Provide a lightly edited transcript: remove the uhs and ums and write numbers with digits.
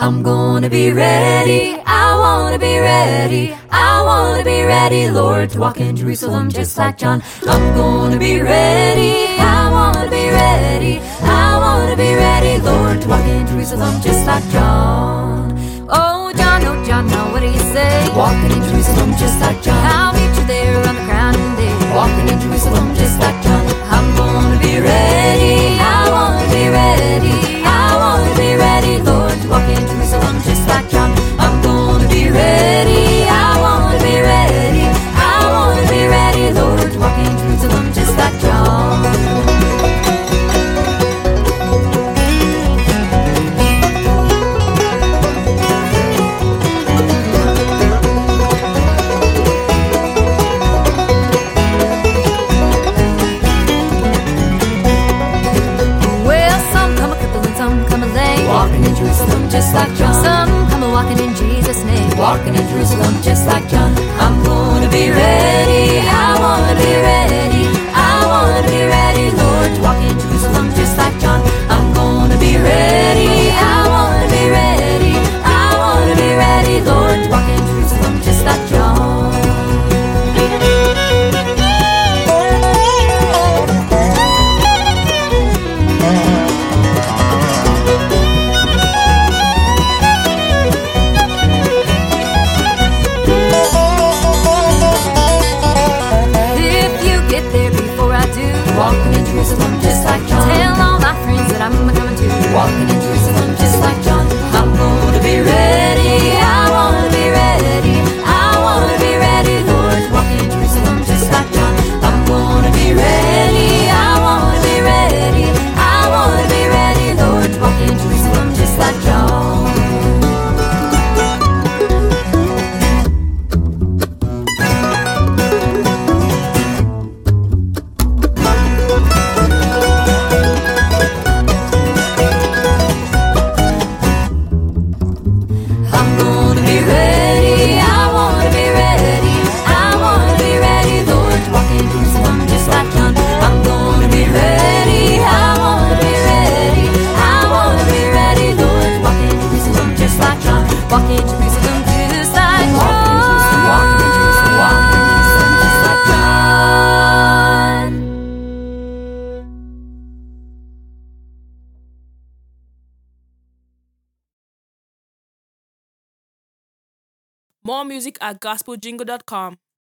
I'm gonna be ready. I wanna be ready. I wanna be ready, Lord, to walk in Jerusalem just like John. I'm gonna be ready. I wanna be ready. I wanna be ready, Lord, to walk in Jerusalem just like John. Oh, John, now what do you say? Walking in Jerusalem just like John. I'll meet you there on the crowning day. Walking in Jerusalem just like John. I'm gonna be ready. I wanna be ready. I wanna be ready, Lord, to walk in Jerusalem just like John. I'm gonna be ready. I wanna be ready. I wanna be ready, Lord, to walk in Jerusalem just like John. Walking in Jerusalem just like John. Some come walking in Jesus' name. Walking in Jerusalem just like John. I'm gonna be ready. I wanna be ready. I wanna be ready, Lord, to walk in Jerusalem just like John. I'm gonna be ready. I wanna be ready. I wanna be ready, Lord, to walk in Jerusalem just like John. Walking in Jerusalem just like John. Tell all my friends that I'm coming too. Walking in Jerusalem just like John. I'm gonna be ready. I wanna be ready. I wanna be ready, Lord, walking in Jerusalem just like John. I'm gonna be ready. I wanna be ready. I wanna be ready, Lord, walking in Jerusalem just like John. More music at gospeljingle.com.